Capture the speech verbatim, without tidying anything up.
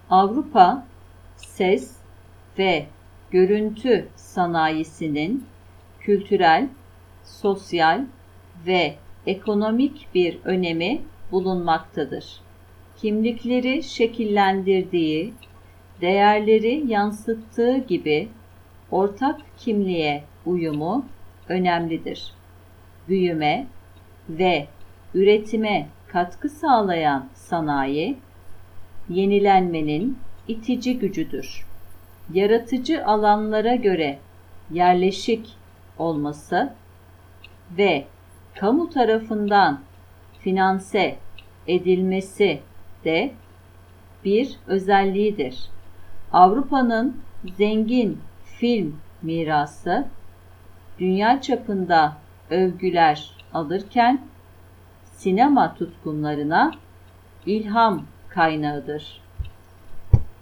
Avrupa, ses ve görüntü sanayisinin kültürel, sosyal ve ekonomik bir önemi bulunmaktadır. Kimlikleri şekillendirdiği, değerleri yansıttığı gibi ortak kimliğe uyumu önemlidir. Büyüme ve üretime katkı sağlayan sanayi, yenilenmenin itici gücüdür. Yaratıcı alanlara göre yerleşik olması ve kamu tarafından finanse edilmesi de bir özelliğidir. Avrupa'nın zengin film mirası dünya çapında övgüler alırken sinema tutkunlarına ilham kaynağıdır.